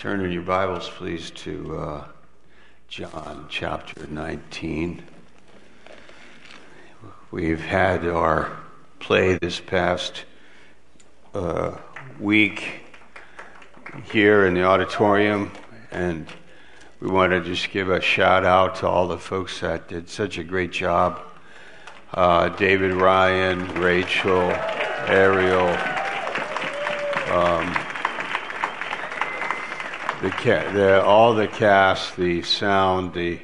Turn in your Bibles, please, to John chapter 19. We've had our play this past week here in the auditorium, and we want to just give a shout out to all the folks that did such a great job. David, Ryan, Rachel, Ariel, all the cast, the sound, the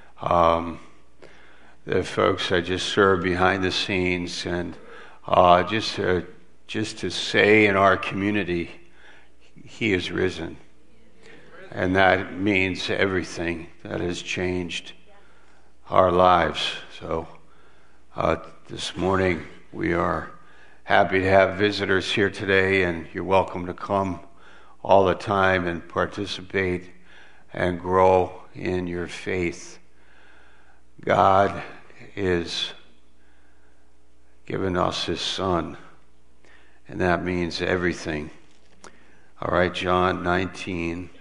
folks that just serve behind the scenes, and just to say in our community, He is risen, and that means everything. That has changed our lives. So this morning we are happy to have visitors here today, and you're welcome to come all the time and participate and grow in your faith. God is giving us His Son, and that means everything. All right, John 19.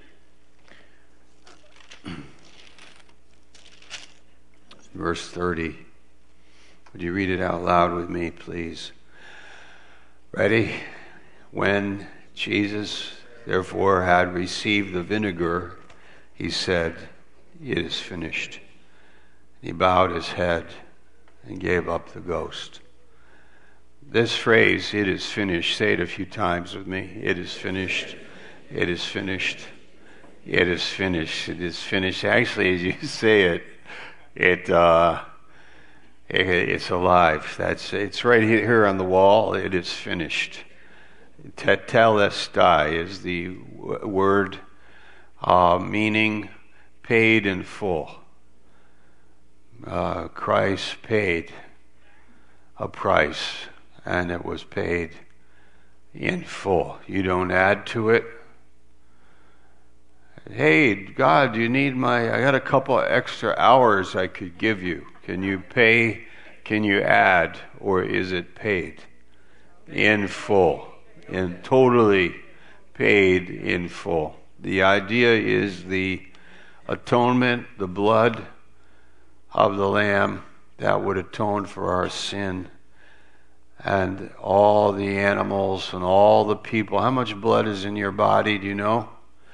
Verse 30. Would you read it out loud with me, please? Ready? When Jesus therefore had received the vinegar, He said, "It is finished." He bowed His head and gave up the ghost. This phrase, "it is finished," say it a few times with me. It is finished. It is finished. It is finished. It is finished. Actually, as you say it's alive. It's right here on the wall. It is finished. Tetelestai is the word meaning paid in full. Christ paid a price, and it was paid in full. You don't add to it. Hey, God, I got a couple of extra hours I could give you. Can you pay? Can you add? Or is it paid in full? And totally paid in full. The idea is the atonement, the blood of the Lamb that would atone for our sin, and all the animals and all the people. How much blood is in your body, do you know?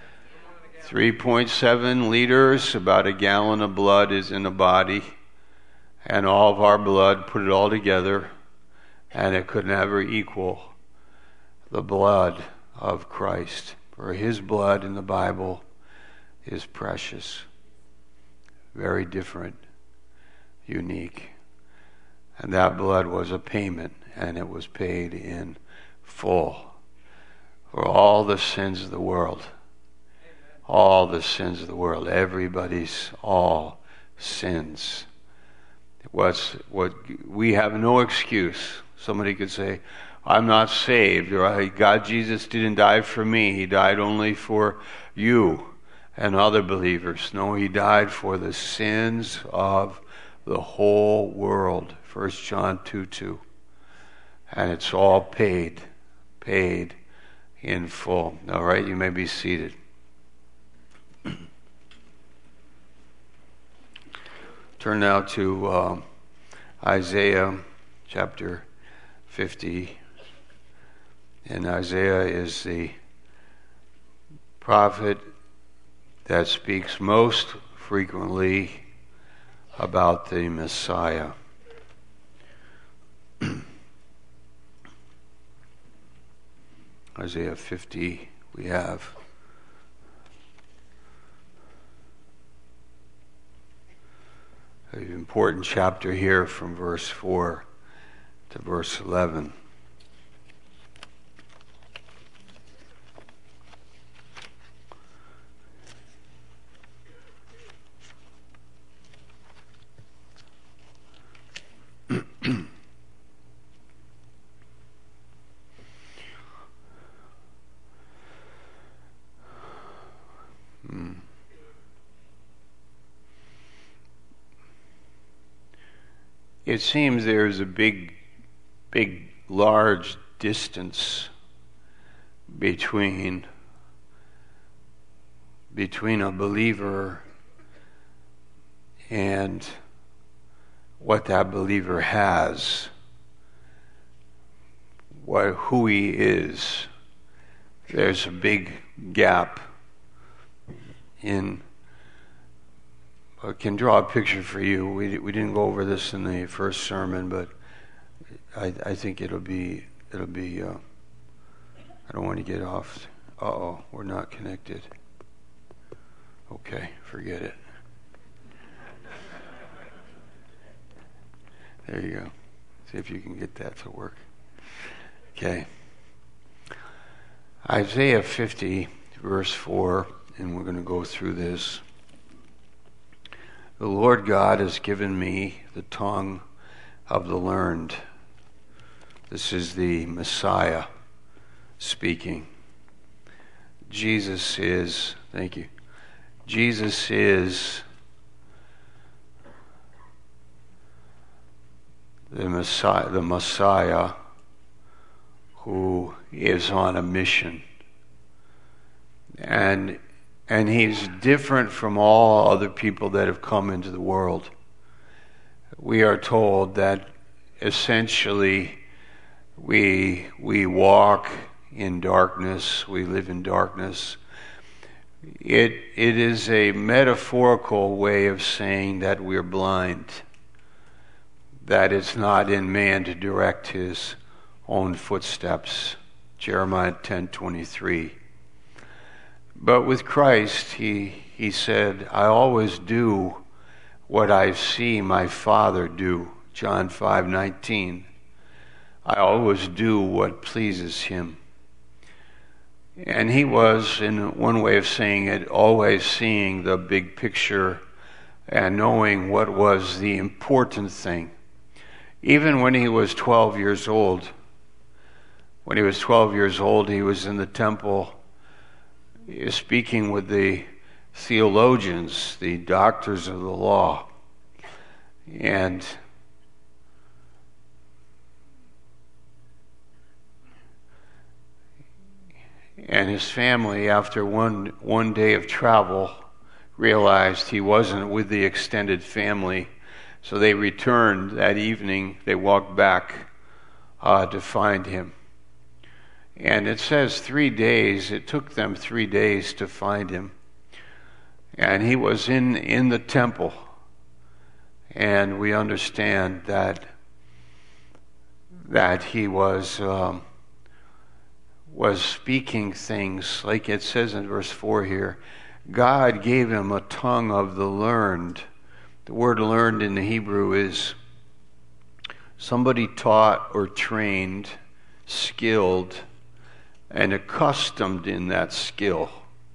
3.7 liters, about a gallon of blood is in the body, and all of our blood, put it all together, and it could never equal the blood of Christ. For His blood in the Bible is precious, very different, unique. And that blood was a payment, and it was paid in full for all the sins of the world. All the sins of the world. Everybody's all sins. What we have no excuse. Somebody could say, "I'm not saved," or "God, Jesus didn't die for me. He died only for you and other believers." No, He died for the sins of the whole world. 1 John 2:2. And it's all paid in full. All right, you may be seated. Turn now to Isaiah chapter 50. And Isaiah is the prophet that speaks most frequently about the Messiah. Isaiah 50 we have. An important chapter here from verse 4 to verse 11. It seems there's a big, large distance between between a believer and what that believer has, who he is. There's a big gap in. I can draw a picture for you. We didn't go over this in the first sermon, but I think it'll be. I don't want to get off. We're not connected. Okay, forget it. There you go. See if you can get that to work. Okay. Isaiah 50, verse 4, and we're going to go through this. The Lord God has given me the tongue of the learned. This is the Messiah speaking. Jesus is the Messiah who is on a mission. And he's different from all other people that have come into the world. We are told that essentially we walk in darkness, we live in darkness. It is a metaphorical way of saying that we're blind, that it's not in man to direct his own footsteps. Jeremiah 10:23. But with Christ, he said, I always do what I see my Father do. John 5:19. I always do what pleases him. And he was, in one way of saying it, always seeing the big picture and knowing what was the important thing. Even when he was 12 years old, he was in the temple speaking with the theologians, the doctors of the law. And his family, after one day of travel, realized he wasn't with the extended family. So they returned that evening. They walked back to find him. And it says 3 days. It took them 3 days to find him. And he was in the temple. And we understand that he was speaking things, like it says in verse 4 here. God gave him a tongue of the learned. The word learned in the Hebrew is somebody taught or trained, skilled, and accustomed in that skill.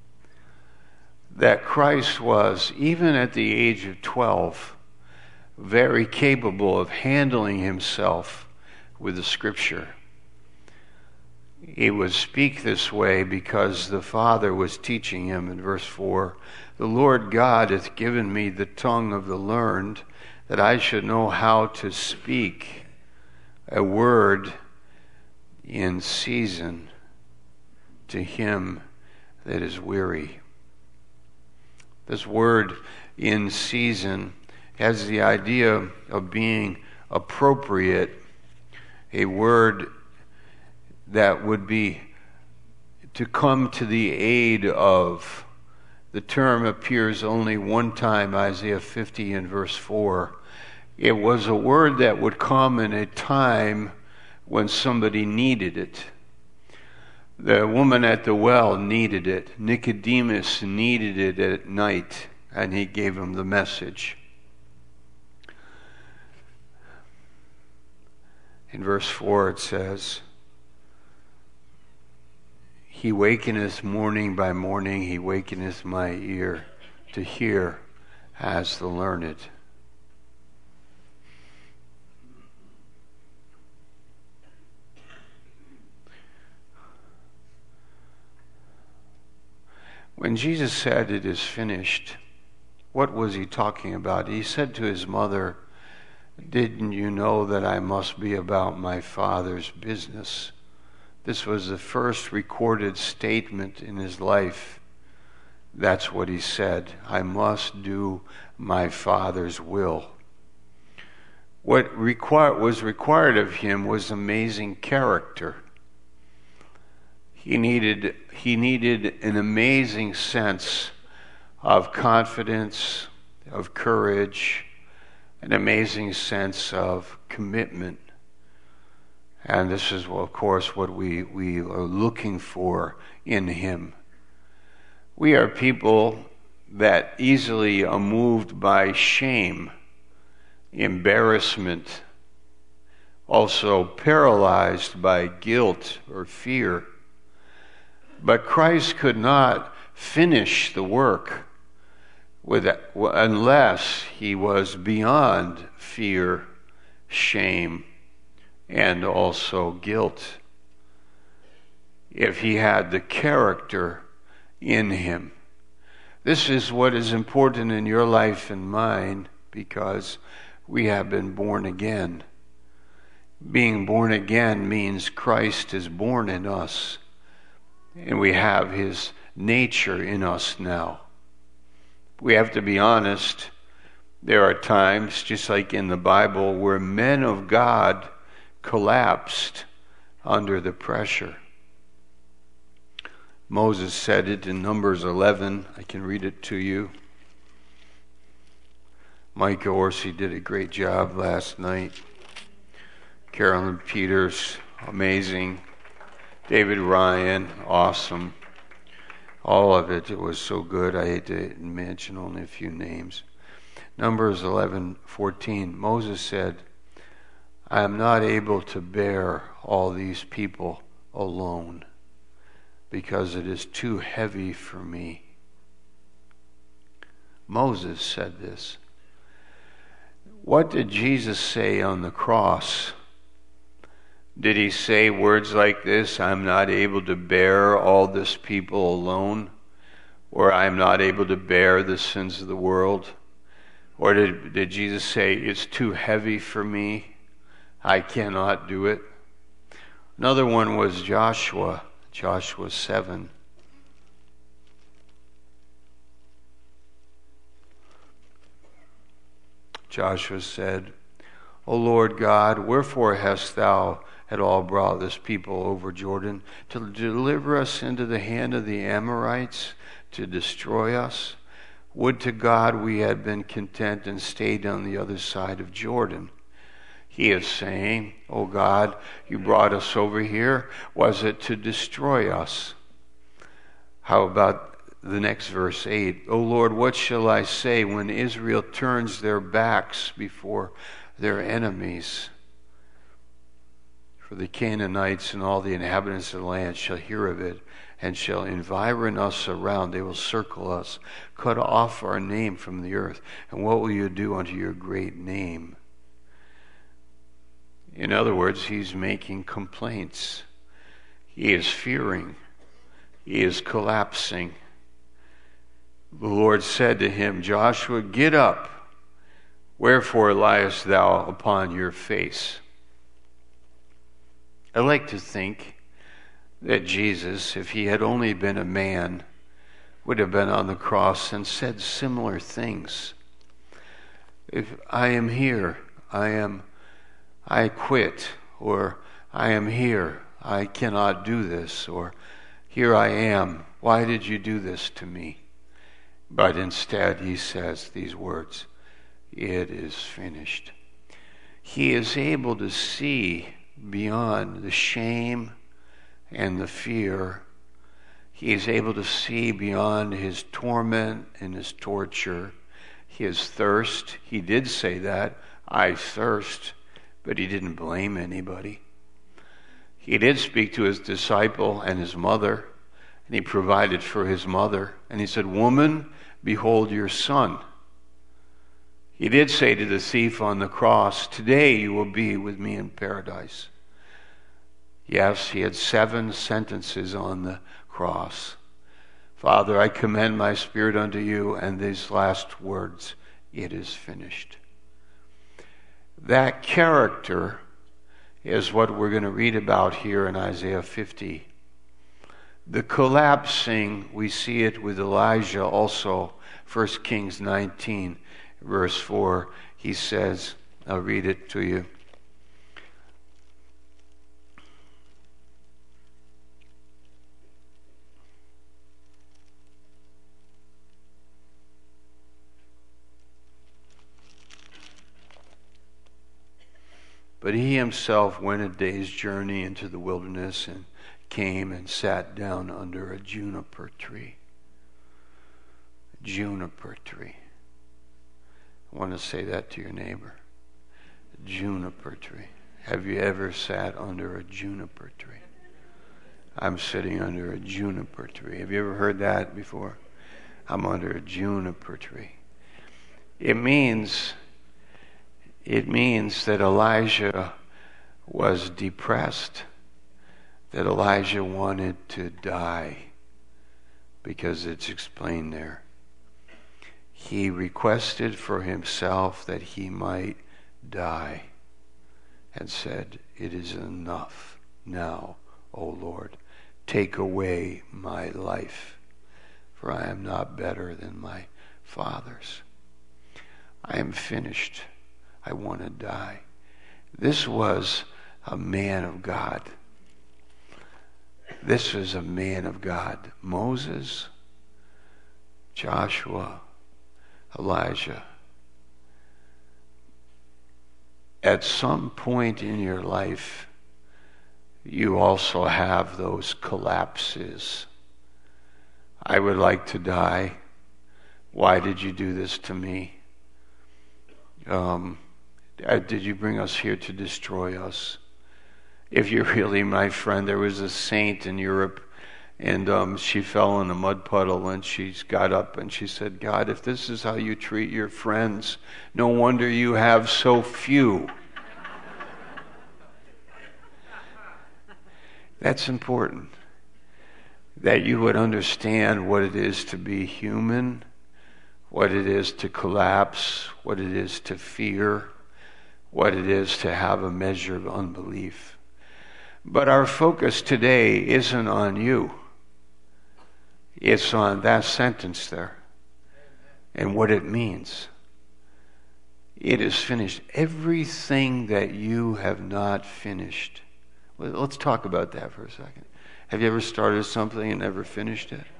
That Christ was, even at the age of 12, very capable of handling himself with the Scripture. He would speak this way because the Father was teaching him. In verse 4, the Lord God hath given me the tongue of the learned, that I should know how to speak a word in season to him that is weary. This word in season has the idea of being appropriate, a word that would be to come to the aid of. The term appears only one time, Isaiah 50 and verse 4. It was a word that would come in a time when somebody needed it. The woman at the well needed it. Nicodemus needed it at night, and he gave him the message. In verse 4 it says, He wakeneth morning by morning, he wakeneth my ear to hear as the learned. When Jesus said it is finished, what was he talking about? He said to his mother, didn't you know that I must be about my Father's business? This was the first recorded statement in his life That's what he said. I must do my Father's will. What was required of him was amazing character. He needed an amazing sense of confidence, of courage, an amazing sense of commitment. And this is, of course, what we are looking for in him. We are people that easily are moved by shame, embarrassment, also paralyzed by guilt or fear. But Christ could not finish the work unless he was beyond fear, shame, and also guilt. If he had the character in him. This is what is important in your life and mine, because we have been born again. Being born again means Christ is born in us, and we have his nature in us now. We have to be honest. There are times, just like in the Bible, where men of God collapsed under the pressure. Moses said it in Numbers 11. I can read it to you. Micah Orsi did a great job last night. Carolyn Peters, amazing. David Ryan, awesome. All of it was so good. I hate to mention only a few names. Numbers 11:14. Moses said, I am not able to bear all these people alone, because it is too heavy for me. Moses said this. What did Jesus say on the cross? Did he say words like this, I'm not able to bear all this people alone? Or I'm not able to bear the sins of the world? Or did Jesus say, it's too heavy for me, I cannot do it? Another one was Joshua 7. Joshua said, O Lord God, wherefore hast thou at all brought this people over Jordan, to deliver us into the hand of the Amorites, to destroy us? Would to God we had been content and stayed on the other side of Jordan. He is saying, oh God, you brought us over here. Was it to destroy us? How about the next verse 8? O Lord, what shall I say when Israel turns their backs before their enemies? For the Canaanites and all the inhabitants of the land shall hear of it, and shall environ us around. They will circle us, cut off our name from the earth. And what will you do unto your great name? In other words, he's making complaints. He is fearing. He is collapsing. The Lord said to him, Joshua, get up. Wherefore liest thou upon your face? I like to think that Jesus, if he had only been a man, would have been on the cross and said similar things. If I am here, I quit, or I am here, I cannot do this, or here I am, why did you do this to me? But instead he says these words, it is finished. He is able to see beyond the shame and the fear. He is able to see beyond his torment and his torture, his thirst. He did say that, I thirst, but he didn't blame anybody. He did speak to his disciple and his mother, and he provided for his mother. And he said, woman, behold your son. He did say to the thief on the cross, today you will be with me in paradise. Yes, he had 7 sentences on the cross. Father, I commend my spirit unto you, and these last words, it is finished. That character is what we're going to read about here in Isaiah 50. The collapsing, we see it with Elijah also. 1 Kings 19, verse 4, he says, I'll read it to you. But he himself went a day's journey into the wilderness and came and sat down under a juniper tree. A juniper tree. I want to say that to your neighbor. A juniper tree. Have you ever sat under a juniper tree? I'm sitting under a juniper tree. Have you ever heard that before? I'm under a juniper tree. It means that Elijah was depressed, that Elijah wanted to die, because it's explained there. He requested for himself that he might die and said, "It is enough now, O Lord. Take away my life, for I am not better than my fathers. I am finished. I want to die." This was a man of God. This was a man of God. Moses, Joshua, Elijah. At some point in your life, you also have those collapses. I would like to die. Why did you do this to me? Did you bring us here to destroy us? If you're really my friend, there was a saint in Europe, and she fell in a mud puddle, and she got up and she said, "God, if this is how you treat your friends, no wonder you have so few." That's important, that you would understand what it is to be human, what it is to collapse, what it is to fear, what it is to have a measure of unbelief. But our focus today isn't on you. It's on that sentence there and what it means. It is finished. Everything that you have not finished. Well, let's talk about that for a second. Have you ever started something and never finished it?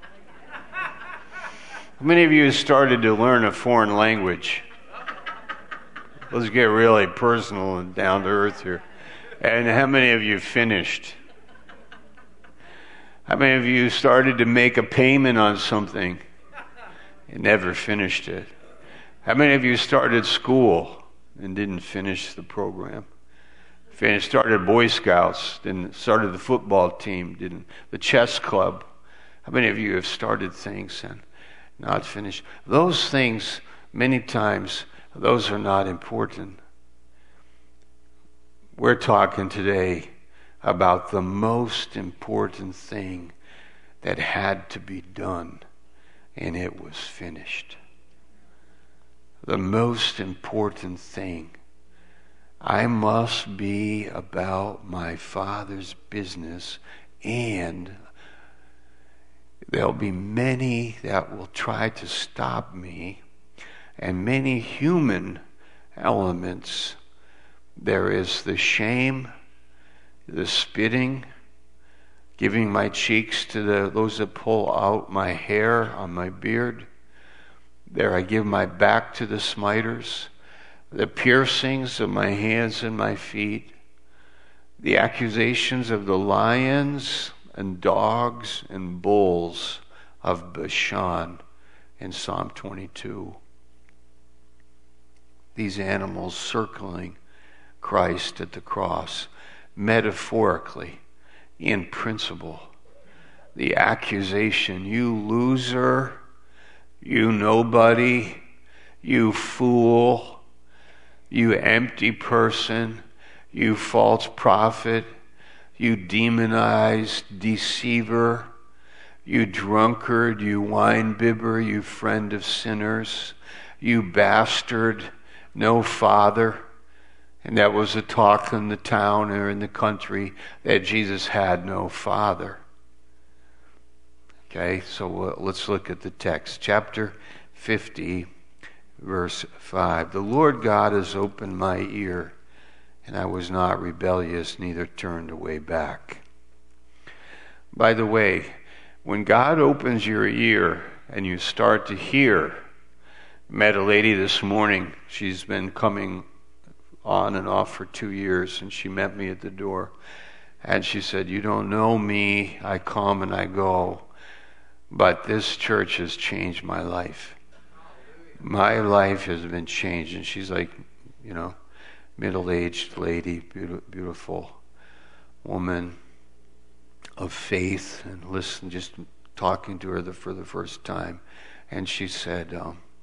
How many of you have started to learn a foreign language? Let's get really personal and down to earth here. And how many of you finished? How many of you started to make a payment on something and never finished it? How many of you started school and didn't finish the program? Started Boy Scouts, didn't started the football team, didn't the chess club. How many of you have started things and not finished? Those things, many times, those are not important. We're talking today about the most important thing that had to be done, and it was finished. The most important thing. I must be about my Father's business, and there'll be many that will try to stop me, and many human elements. There is the shame, the spitting, giving my cheeks to those that pull out my hair on my beard. There I give my back to the smiters, the piercings of my hands and my feet, the accusations of the lions and dogs and bulls of Bashan in Psalm 22. These animals circling Christ at the cross, metaphorically, in principle. The accusation, "You loser, you nobody, you fool, you empty person, you false prophet, you demonized deceiver, you drunkard, you wine-bibber, you friend of sinners, you bastard, no father." And that was a talk in the town or in the country, that Jesus had no father. Okay, so let's look at the text. Chapter 50, verse 5. The Lord God has opened my ear, and I was not rebellious, neither turned away back. By the way, when God opens your ear and you start to hear, met a lady this morning. She's been coming on and off for 2 years, and she met me at the door. And she said, "You don't know me. I come and I go. But this church has changed my life. My life has been changed." And she's like, middle-aged lady, beautiful woman of faith, and just talking to her for the first time. And she said,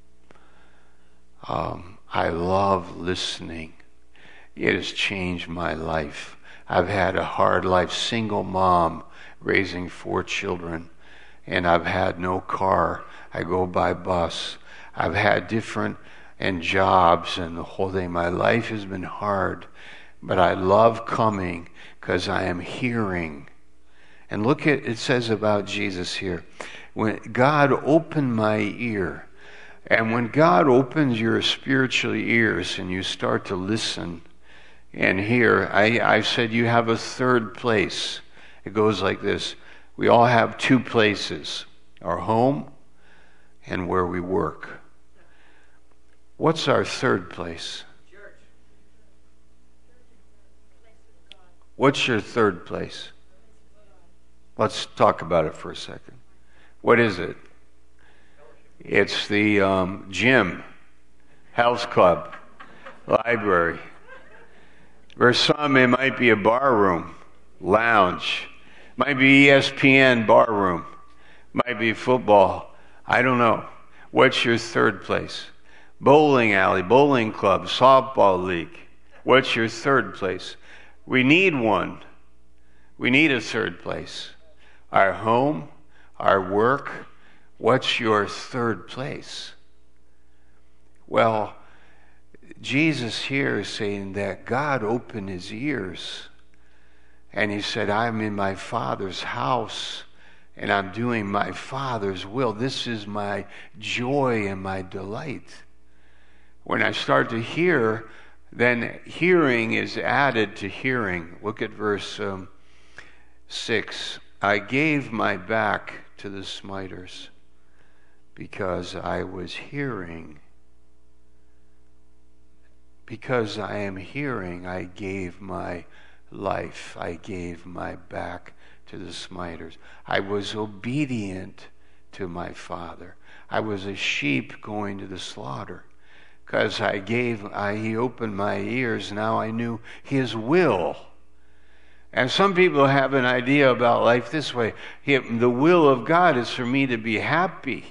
I love listening. It has changed my life. I've had a hard life, single mom, raising 4 children, and I've had no car. I go by bus. I've had different jobs and the whole thing. My life has been hard, but I love coming because I am hearing. And look at it says about Jesus here. When God opened my ear, and when God opens your spiritual ears and you start to listen and hear, I've said you have a third place. It goes like this. We all have 2 places, our home and where we work. What's our third place? What's your third place? Let's talk about it for a second. What is it? It's the gym, health club, library. For some, it might be a bar room, lounge. Might be ESPN bar room. Might be football. I don't know. What's your third place? Bowling alley, bowling club, softball league. What's your third place? We need one. We need a third place. Our home, our work. What's your third place? Well, Jesus here is saying that God opened his ears and he said, I'm in my Father's house and I'm doing my Father's will. This is my joy and my delight. When I start to hear, then hearing is added to hearing. Look at verse 6. I gave my back to the smiters because I was hearing. Because I am hearing, I gave my life. I gave my back to the smiters. I was obedient to my Father. I was a sheep going to the slaughter. Because he opened my ears, now I knew his will. And some people have an idea about life this way. The will of God is for me to be happy.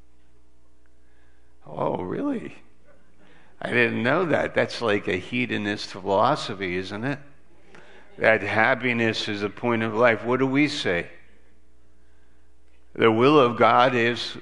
Oh, really? I didn't know that. That's like a hedonist philosophy, isn't it? That happiness is a point of life. What do we say? The will of God is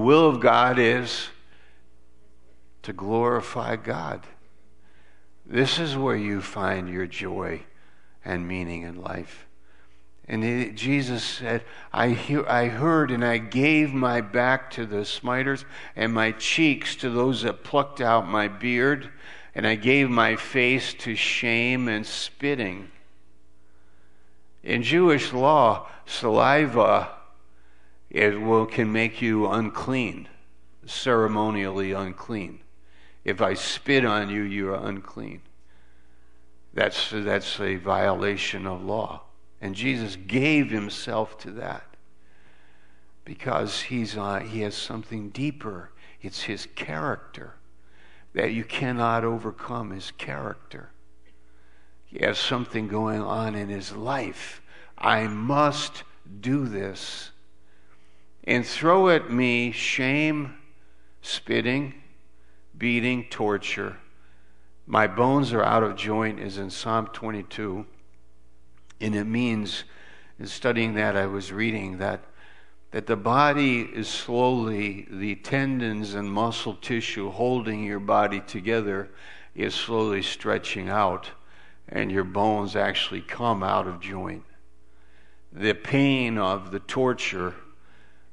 to glorify God. This is where you find your joy and meaning in life. And Jesus said, I heard and I gave my back to the smiters and my cheeks to those that plucked out my beard, and I gave my face to shame and spitting. In Jewish law, saliva can make you unclean, ceremonially unclean. If I spit on you, you are unclean. That's a violation of law. And Jesus gave himself to that because he has something deeper. It's his character that you cannot overcome, his character. He has something going on in his life. I must do this. And throw at me shame, spitting, beating, torture. My bones are out of joint, is in Psalm 22. And it means, in studying that, I was reading that the body is slowly, the tendons and muscle tissue holding your body together is slowly stretching out, and your bones actually come out of joint. The pain of the torture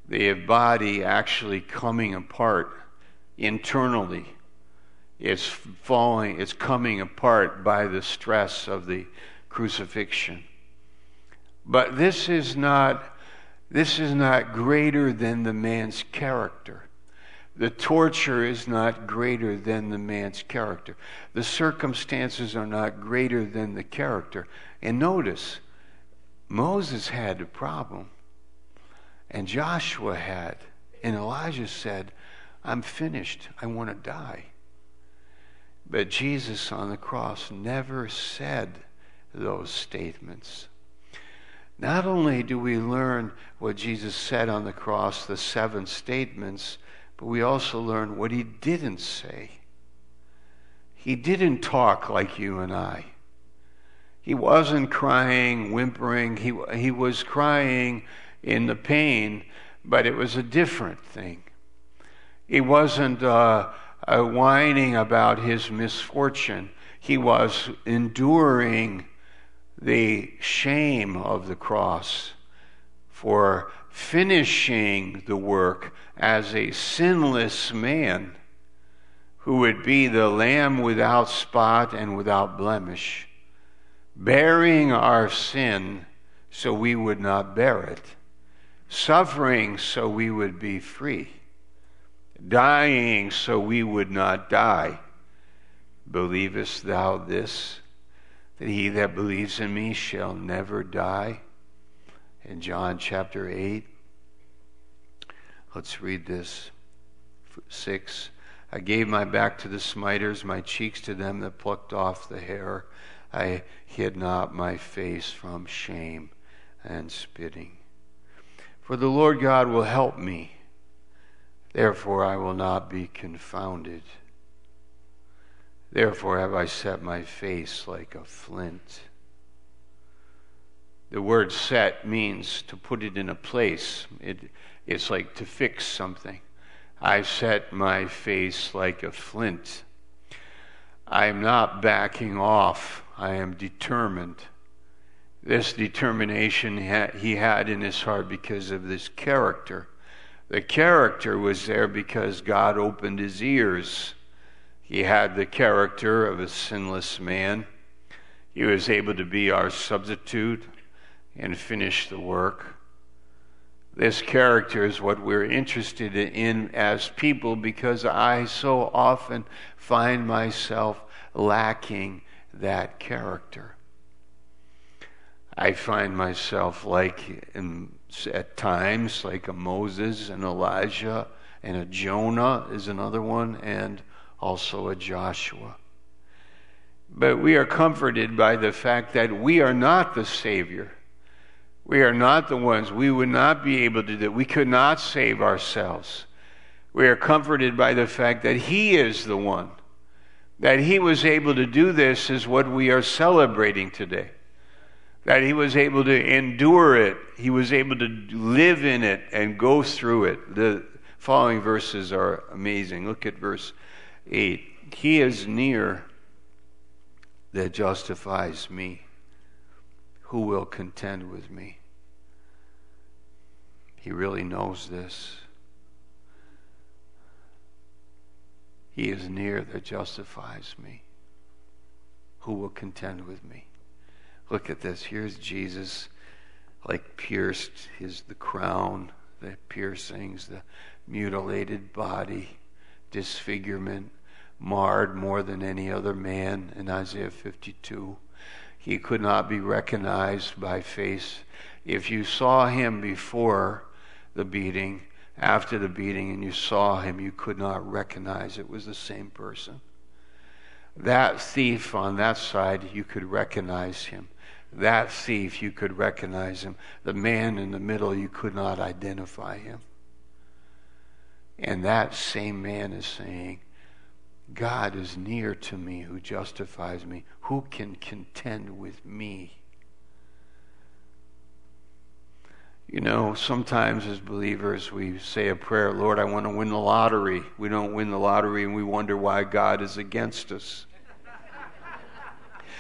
the body actually coming apart internally. It's falling, it's coming apart by the stress of the crucifixion. But this is not greater than the man's character. The torture is not greater than the man's character. The circumstances are not greater than the character. And notice, Moses had a problem, and Joshua had, and Elijah said, I'm finished, I want to die. But Jesus on the cross never said those statements. Not only do we learn what Jesus said on the cross, the 7 statements, but we also learn what he didn't say. He didn't talk like you and I. He wasn't crying, whimpering. He was crying in the pain, but it was a different thing. He wasn't whining about his misfortune. He was enduring the shame of the cross for finishing the work as a sinless man who would be the Lamb without spot and without blemish, bearing our sin so we would not bear it, suffering so we would be free, dying so we would not die. Believest thou this, that he that believes in me shall never die? In John chapter 8, let's read this. 6, I gave my back to the smiters, my cheeks to them that plucked off the hair. I hid not my face from shame and spitting. For the Lord God will help me, therefore I will not be confounded. Therefore have I set my face like a flint. The word set means to put it in a place. It's like to fix something. I set my face like a flint. I am not backing off. I am determined. This determination he had in his heart because of this character. The character was there because God opened his ears. He had the character of a sinless man. He was able to be our substitute and finish the work. This character is what we're interested in as people, because I so often find myself lacking that character. I find myself at times like a Moses, and Elijah, and a Jonah is another one, and also a Joshua. But we are comforted by the fact that we are not the Savior. We are not the ones. We would not be able to do that. We could not save ourselves. We are comforted by the fact that he is the one. That he was able to do this is what we are celebrating today. That he was able to endure it. He was able to live in it and go through it. The following verses are amazing. Look at verse 8. He is near that justifies me. Who will contend with me? He really knows this. He is near that justifies me. Who will contend with me? Look at this. Here's Jesus, like pierced, the crown, the piercings, the mutilated body, disfigurement, marred more than any other man in Isaiah 52. He could not be recognized by face. If you saw him before the beating, after the beating, and you saw him, you could not recognize it was the same person. That thief on that side, you could recognize him. That thief, you could recognize him. The man in the middle, you could not identify him. And that same man is saying, God is near to me who justifies me. Who can contend with me? You know, sometimes as believers we say a prayer, Lord, I want to win the lottery. We don't win the lottery and we wonder why God is against us.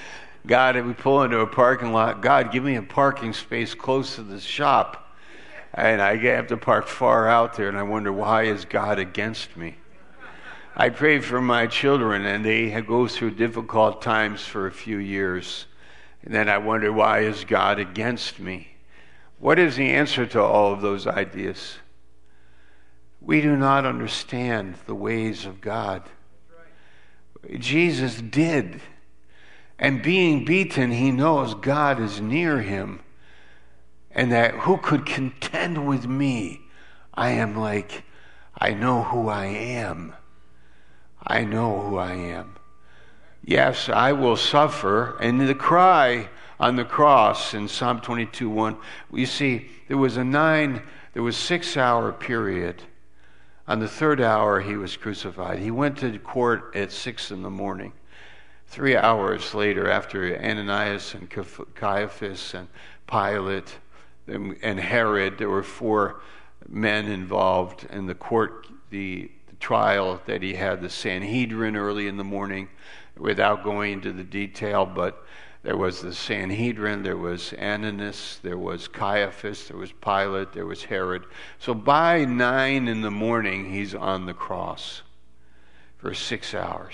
God, if we pull into a parking lot, God, give me a parking space close to the shop. And I have to park far out there, and I wonder, why is God against me? I pray for my children, and they go through difficult times for a few years. And then I wonder, why is God against me? What is the answer to all of those ideas? We do not understand the ways of God. Jesus did. And being beaten, he knows God is near him. And that who could contend with me? I know who I am. I know who I am. Yes, I will suffer. And the cry on the cross in Psalm 22:1, you see, there was a 6-hour period. On the 3rd hour, he was crucified. He went to court at 6 in the morning. 3 hours later, after Ananias and Caiaphas and Pilate and Herod, there were 4 men involved in the court, the trial that he had, the Sanhedrin early in the morning, without going into the detail, but there was the Sanhedrin, there was Ananias, there was Caiaphas, there was Pilate, there was Herod. So by 9 in the morning, he's on the cross for 6 hours.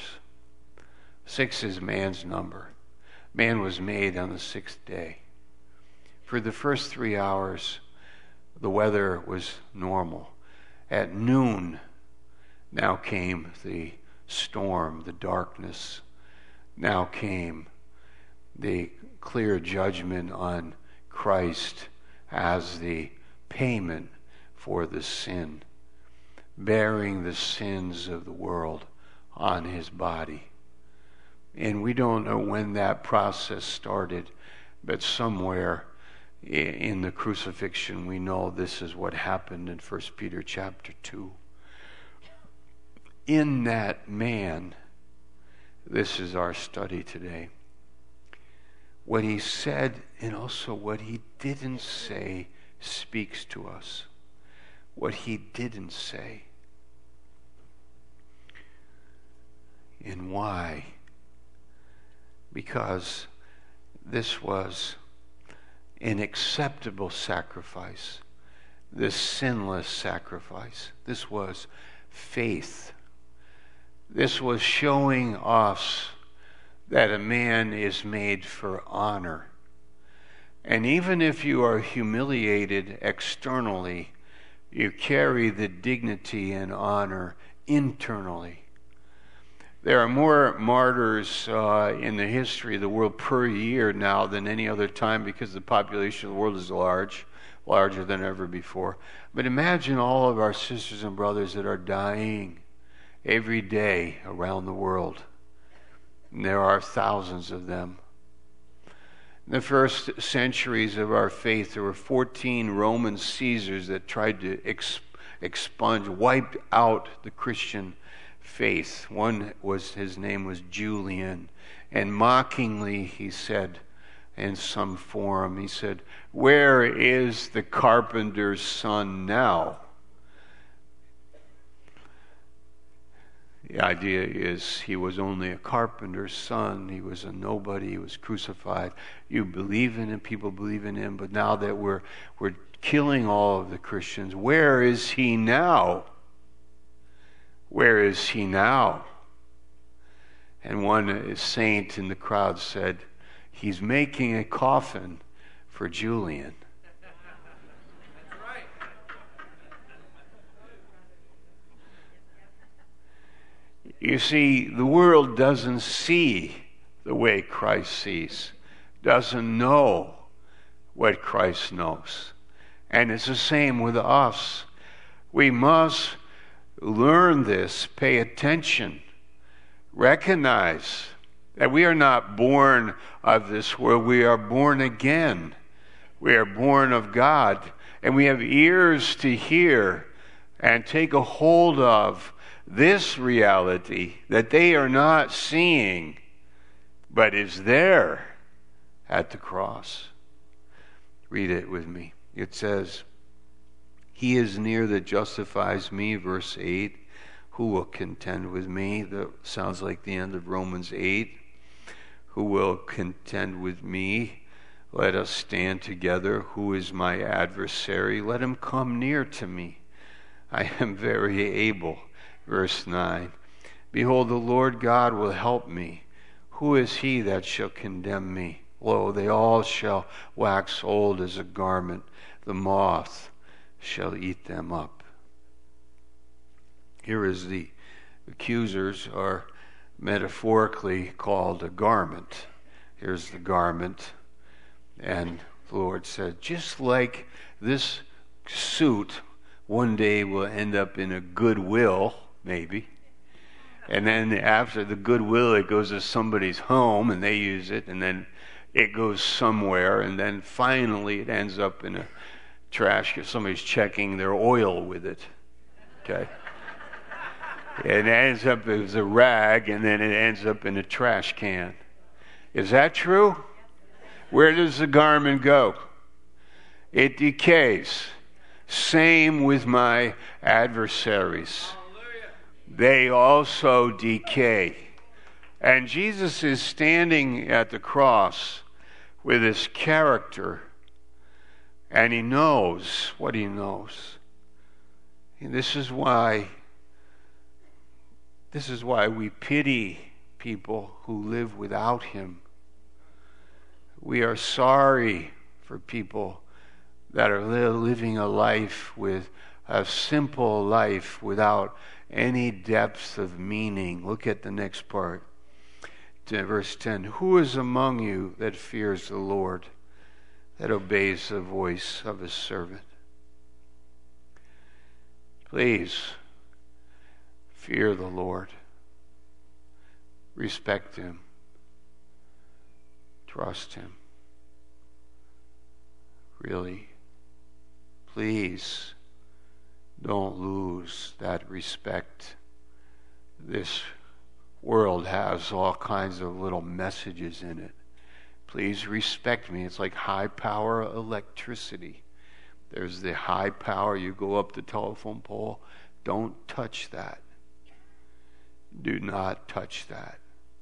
6 is man's number. Man was made on the 6th day. For the first 3 hours, the weather was normal. At noon, now came the storm, the darkness. Now came the clear judgment on Christ as the payment for the sin, bearing the sins of the world on his body. And we don't know when that process started, but somewhere in the crucifixion we know this is what happened in 1 Peter chapter 2. In that man, this is our study today. What he said and also what he didn't say speaks to us. What he didn't say. And why? Because this was an acceptable sacrifice. This sinless sacrifice. This was faith. This was showing us that a man is made for honor. And even if you are humiliated externally, you carry the dignity and honor internally. There are more martyrs in the history of the world per year now than any other time, because the population of the world is larger than ever before. But imagine all of our sisters and brothers that are dying every day around the world. And there are thousands of them. In the first centuries of our faith, there were 14 Roman Caesars that tried to wipe out the Christian faith. His name was Julian. And mockingly he said, in some forum, he said, "Where is the carpenter's son now?" The idea is he was only a carpenter's son. He was a nobody. He was crucified. You believe in him. People believe in him. But now that we're killing all of the Christians, where is he now? Where is he now? And one saint in the crowd said, "He's making a coffin for Julian." That's right. You see, the world doesn't see the way Christ sees, doesn't know what Christ knows. And it's the same with us. We must learn this, pay attention, recognize that we are not born of this world. We are born again. We are born of God. And we have ears to hear and take a hold of this reality that they are not seeing, but is there at the cross. Read it with me. It says, "He is near that justifies me," verse 8. "Who will contend with me?" That sounds like the end of Romans 8. Who will contend with me? Let us stand together. Who is my adversary? Let him come near to me. I am very able. Verse 9. Behold, the Lord God will help me. Who is he that shall condemn me? Lo, they all shall wax old as a garment. The moth shall eat them up. Here is the accusers are metaphorically called a garment. Here's the garment. And the Lord said, just like this suit one day will end up in a Goodwill, maybe. And then after the Goodwill, it goes to somebody's home and they use it. And then it goes somewhere. And then finally it ends up in a trash because somebody's checking their oil with it. Okay? It ends up as a rag and then it ends up in a trash can. Is that true? Where does the garment go? It decays. Same with my adversaries. They also decay. And Jesus is standing at the cross with his character, and he knows what he knows. And this is why we pity people who live without him. We are sorry for people that are living a life with a simple life without any depth of meaning. Look at the next part. Verse 10. Who is among you that fears the Lord, that obeys the voice of his servant? Please, fear the Lord. Respect him. Trust him. Really, please don't lose that respect. This world has all kinds of little messages in it. Please respect me. It's like high power electricity. There's the high power. You go up the telephone pole. Don't touch that. Do not touch that.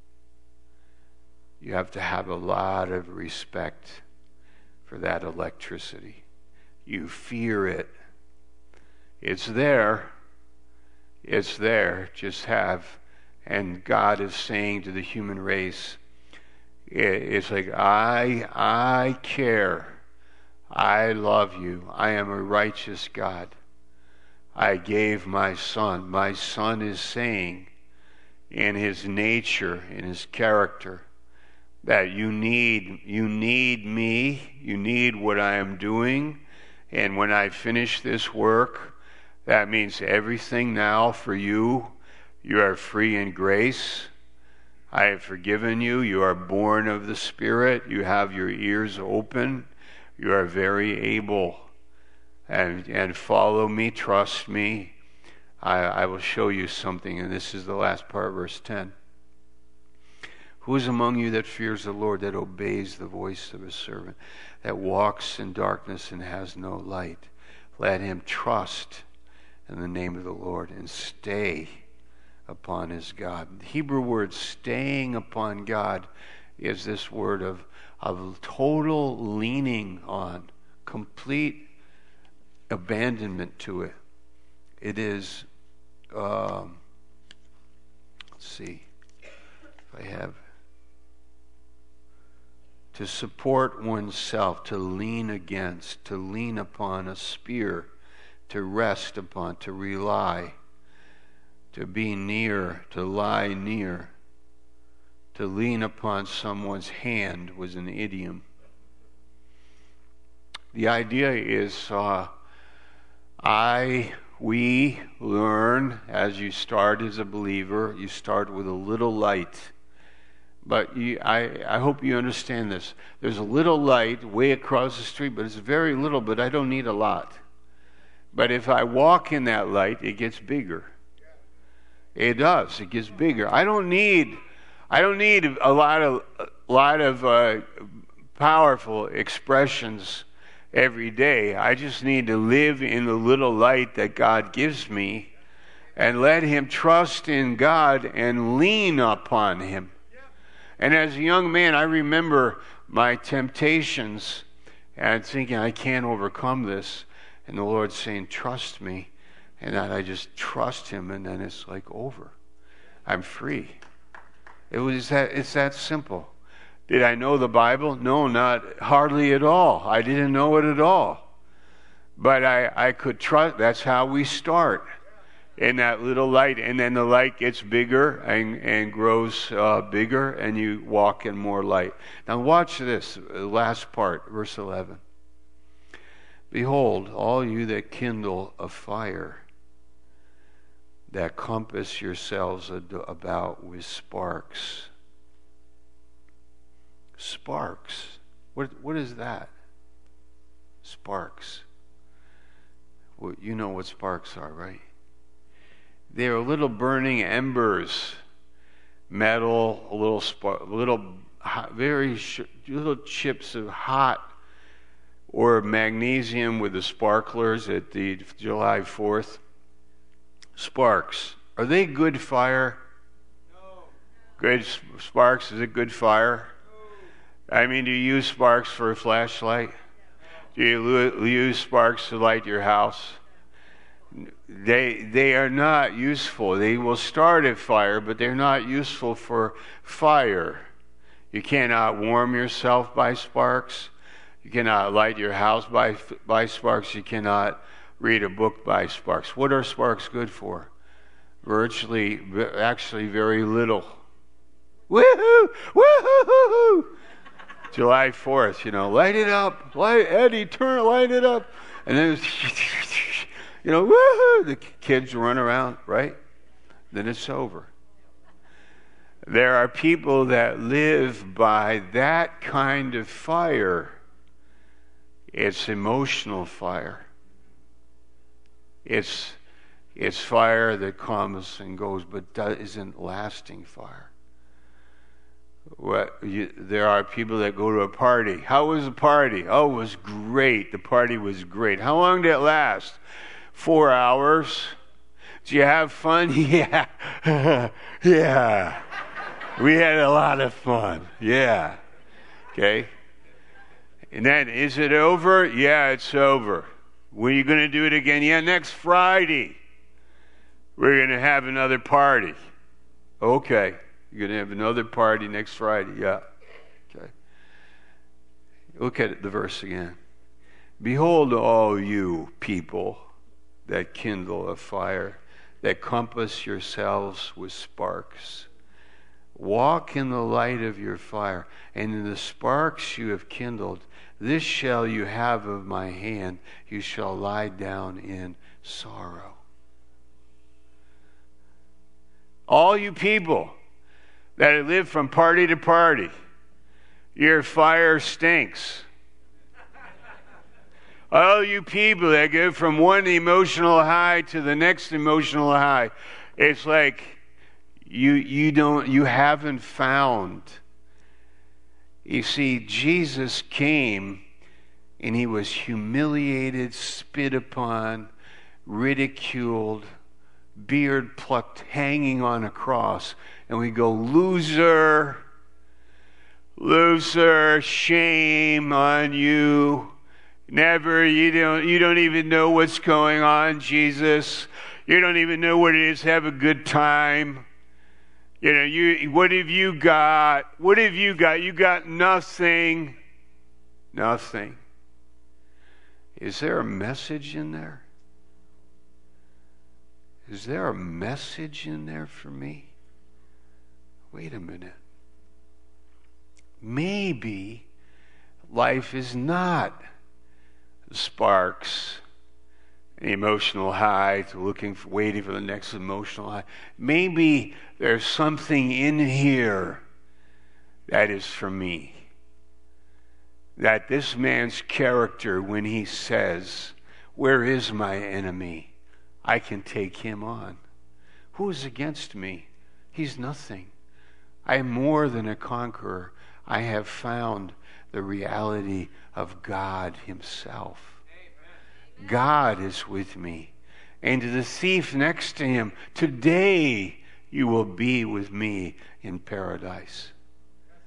You have to have a lot of respect for that electricity. You fear it. It's there. It's there. Just have, and God is saying to the human race, it's like, I care. I love you. I am a righteous God. I gave my son. My son is saying in his nature, in his character, that you need me, you need what I am doing, and when I finish this work, that means everything now for you. You are free in grace. I have forgiven you. You are born of the Spirit. You have your ears open. You are very able. And follow me, trust me. I will show you something, and this is the last part, verse 10. Who is among you that fears the Lord, that obeys the voice of his servant, that walks in darkness and has no light? Let him trust in the name of the Lord and stay upon his God. The Hebrew word staying upon God is this word of total leaning on, complete abandonment to it. It is, let's see if I have, to support oneself, to lean against, to lean upon a spear, to rest upon, to rely, to be near, to lie near, to lean upon someone's hand was an idiom. The idea is we learn as you start as a believer, you start with a little light. But I hope you understand this. There's a little light way across the street, but it's very little, but I don't need a lot. But if I walk in that light, it gets bigger. It does. It gets bigger. I don't need a lot of powerful expressions every day. I just need to live in the little light that God gives me and let him trust in God and lean upon him. And as a young man, I remember my temptations and thinking, I can't overcome this. And the Lord saying, trust me. And then I just trust him, and then it's like over. I'm free. It's that simple. Did I know the Bible? No, not hardly at all. I didn't know it at all. But I could trust. That's how we start, in that little light. And then the light gets bigger and grows bigger, and you walk in more light. Now watch this, last part, verse 11. Behold, all you that kindle a fire, that compass yourselves about with sparks. Sparks. What is that? Sparks. Well, you know what sparks are, right? They are little burning embers, metal, little little chips of hot, or magnesium with the sparklers at the July 4th. Sparks. Are they good fire? No. Good sparks, is it good fire? I mean, do you use sparks for a flashlight? Do you use sparks to light your house? They are not useful. They will start a fire, but they're not useful for fire. You cannot warm yourself by sparks. You cannot light your house by sparks. You cannot read a book by sparks. What are sparks good for? Actually very little. Woohoo! Woohoo! July 4th, light it up. Eddie, light it up. And then, woohoo! The kids run around, right? Then it's over. There are people that live by that kind of fire. It's emotional fire. It's fire that comes and goes, but isn't lasting fire. There are people that go to a party. How was the party? Oh, it was great. The party was great. How long did it last? 4 hours. Did you have fun? Yeah. Yeah. We had a lot of fun. Yeah. Okay. And then, is it over? Yeah, it's over. When are you going to do it again? Yeah, next Friday. We're going to have another party. Okay. You're going to have another party next Friday. Yeah. Okay. Look at the verse again. Behold, all you people that kindle a fire, that compass yourselves with sparks. Walk in the light of your fire, and in the sparks you have kindled, this shall you have of my hand. You shall lie down in sorrow. All you people that live from party to party, your fire stinks. All you people that go from one emotional high to the next emotional high, it's like you haven't found. You see, Jesus came and he was humiliated, spit upon, ridiculed, beard plucked, hanging on a cross. And we go, loser, shame on you. Never, you don't even know what's going on, Jesus. You don't even know what it is to have a good time. What have you got? What have you got? You got nothing. Nothing. Is there a message in there? Is there a message in there for me? Wait a minute. Maybe life is not sparks, an emotional high, to waiting for the next emotional high. Maybe there's something in here that is for me. That this man's character, when he says, "Where is my enemy? I can take him on. Who is against me? He's nothing. I am more than a conqueror. I have found the reality of God himself. Amen. God is with me. And to the thief next to him, today you will be with me in paradise."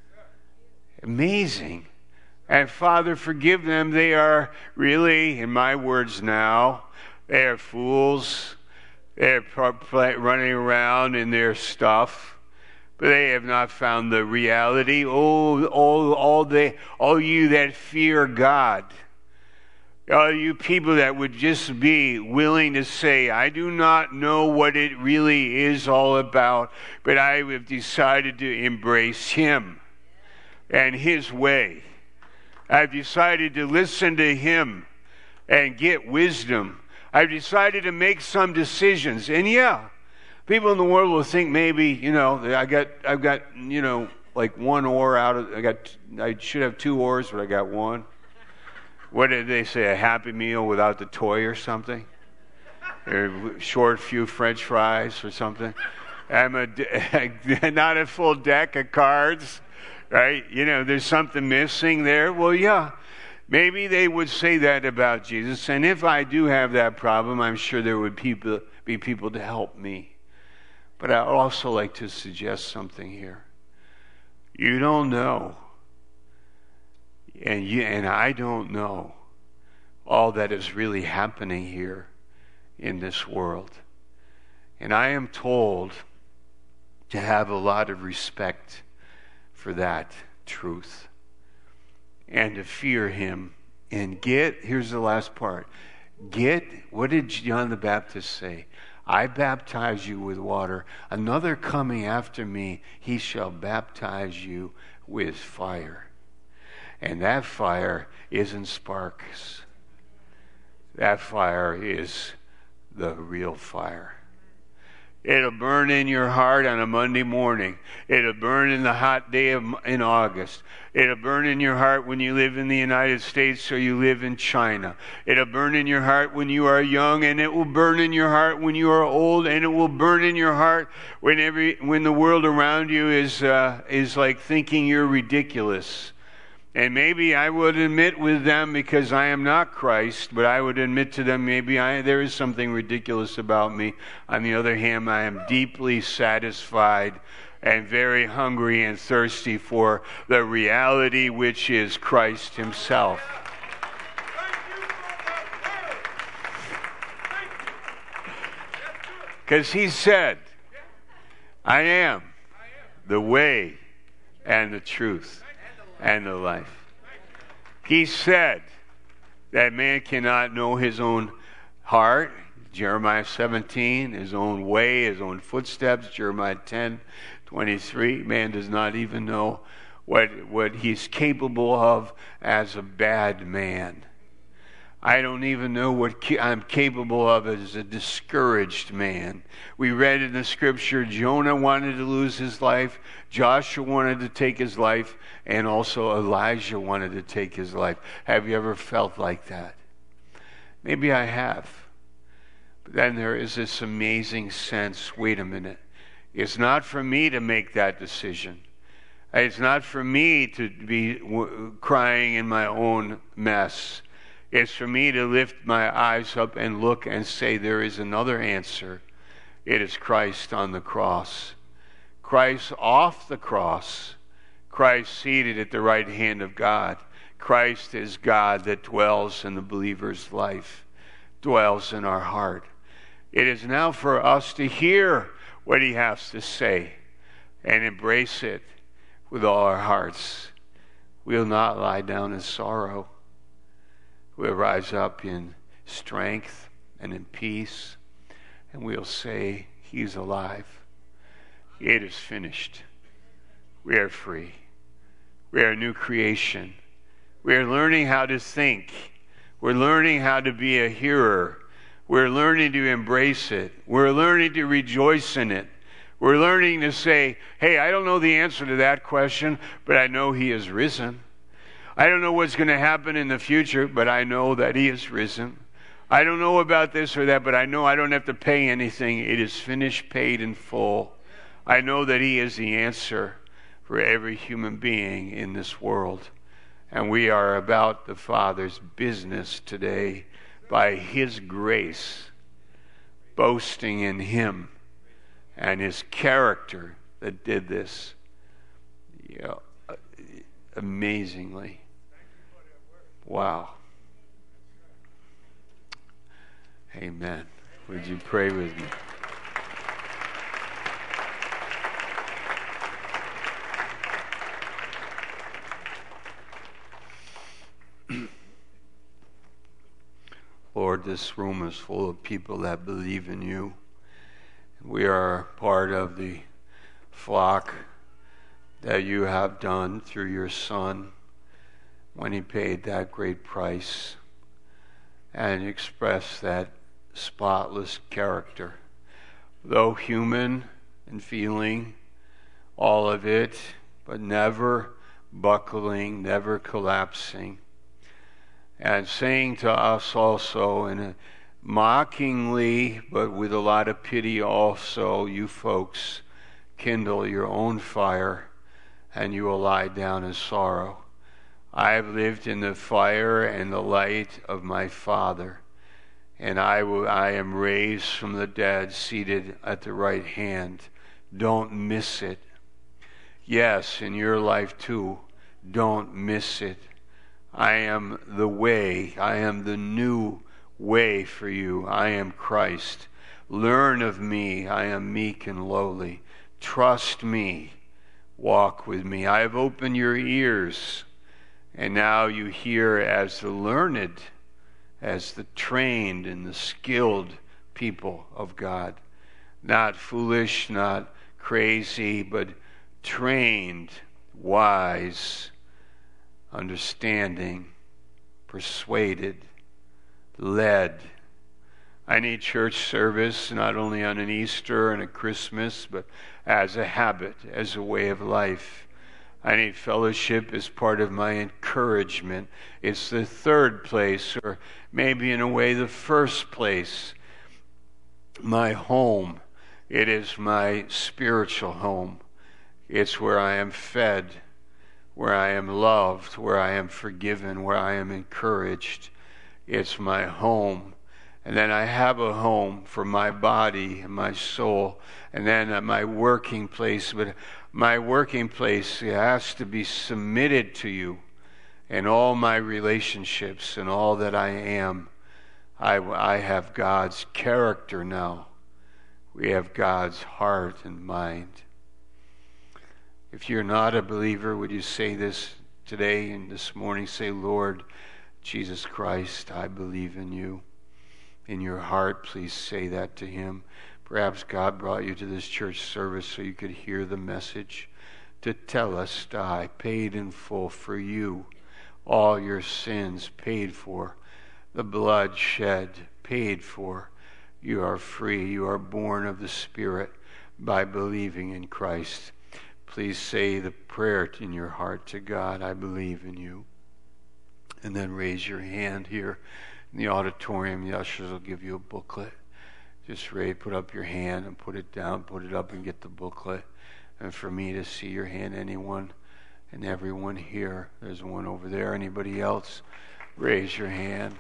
Amazing. And Father, forgive them. They are really, in my words now, they are fools. They're running around in their stuff, but they have not found the reality. Oh, all you that fear God, all you people that would just be willing to say, I do not know what it really is all about, but I have decided to embrace Him and His way. I've decided to listen to Him and get wisdom. I've decided to make some decisions. And yeah, people in the world will think maybe, I've got, like one oar out of, I should have two oars, but I got one. What did they say? A Happy Meal without the toy or something? Or short few French fries or something? I'm not a full deck of cards, right? There's something missing there. Well, yeah. Maybe they would say that about Jesus, and if I do have that problem, I'm sure there would be people to help me. But I'd also like to suggest something here. You don't know, and I don't know all that is really happening here in this world. And I am told to have a lot of respect for that truth. And to fear Him. And here's the last part. What did John the Baptist say? I baptize you with water. Another coming after me, He shall baptize you with fire. And that fire isn't sparks. That fire is the real fire. It'll burn in your heart on a Monday morning. It'll burn in the hot day in August. It'll burn in your heart when you live in the United States or you live in China. It'll burn in your heart when you are young, and it will burn in your heart when you are old, and it will burn in your heart when the world around you is like thinking you're ridiculous. And maybe I would admit with them, because I am not Christ, but I would admit to them, maybe there is something ridiculous about me. On the other hand, I am deeply satisfied and very hungry and thirsty for the reality which is Christ Himself. Because He said, I am the way and the truth and the life. He said that man cannot know his own heart, Jeremiah 17, his own way, his own footsteps, Jeremiah 10:23. Man does not even know what he's capable of as a bad man. I don't even know what I'm capable of as a discouraged man. We read in the scripture, Jonah wanted to lose his life, Joshua wanted to take his life, and also Elijah wanted to take his life. Have you ever felt like that? Maybe I have. But then there is this amazing sense, wait a minute, it's not for me to make that decision. It's not for me to be crying in my own mess. It's for me to lift my eyes up and look and say there is another answer. It is Christ on the cross. Christ off the cross. Christ seated at the right hand of God. Christ is God that dwells in the believer's life, dwells in our heart. It is now for us to hear what He has to say and embrace it with all our hearts. We'll not lie down in sorrow. We'll rise up in strength and in peace, and we'll say, He's alive. It is finished. We are free. We are a new creation. We are learning how to think. We're learning how to be a hearer. We're learning to embrace it. We're learning to rejoice in it. We're learning to say, hey, I don't know the answer to that question, but I know He is risen. I don't know what's going to happen in the future, but I know that He is risen. I don't know about this or that, but I know I don't have to pay anything. It is finished, paid in full. I know that He is the answer for every human being in this world. And we are about the Father's business today by His grace, boasting in Him and His character that did this. amazingly. Wow. Amen. Would you pray with me? Lord, this room is full of people that believe in you. We are part of the flock that you have done through your Son when he paid that great price and expressed that spotless character. Though human and feeling all of it, but never buckling, never collapsing. And saying to us also, in a mockingly, but with a lot of pity also, you folks kindle your own fire and you will lie down in sorrow. I have lived in the fire and the light of my Father, and I am raised from the dead, seated at the right hand. Don't miss it. Yes, in your life too, don't miss it. I am the way. I am the new way for you. I am Christ. Learn of me. I am meek and lowly. Trust me. Walk with me. I have opened your ears, and now you hear as the learned, as the trained and the skilled people of God. Not foolish, not crazy, but trained, wise, understanding, persuaded, led. I need church service not only on an Easter and a Christmas, but as a habit, as a way of life. I need fellowship as part of my encouragement. It's the third place, or maybe in a way the first place. My home. It is my spiritual home. It's where I am fed, where I am loved, where I am forgiven, where I am encouraged. It's my home. And then I have a home for my body and my soul. And then my working place. But my working place has to be submitted to you. In all my relationships and all that I am, I have God's character now. We have God's heart and mind. If you're not a believer, would you say this today and this morning? Say, Lord Jesus Christ, I believe in you. In your heart, please say that to him. Perhaps God brought you to this church service so you could hear the message. To tell us, I paid in full for you. All your sins paid for. The blood shed, paid for. You are free. You are born of the Spirit by believing in Christ. Please say the prayer in your heart to God, I believe in you. And then raise your hand here in the auditorium. The ushers will give you a booklet. Just put up your hand and put it down, put it up and get the booklet. And for me to see your hand, anyone and everyone here. There's one over there. Anybody else? Raise your hand.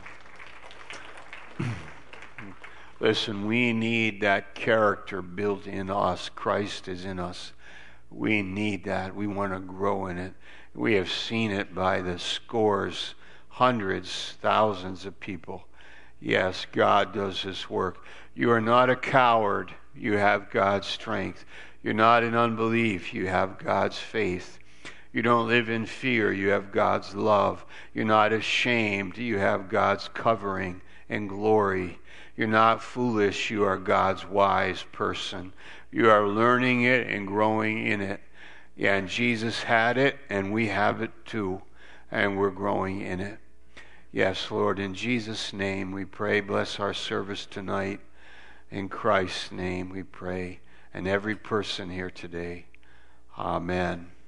Listen, we need that character built in us. Christ is in us. We need that. We want to grow in it. We have seen it by the scores, hundreds, thousands of people. Yes, God does this work. You are not a coward. You have God's strength. You're not in unbelief. You have God's faith. You don't live in fear. You have God's love. You're not ashamed. You have God's covering and glory. You're not foolish. You are God's wise person. You are learning it and growing in it. Yeah, and Jesus had it, and we have it too, and we're growing in it. Yes, Lord, in Jesus' name we pray. Bless our service tonight. In Christ's name we pray. And every person here today. Amen.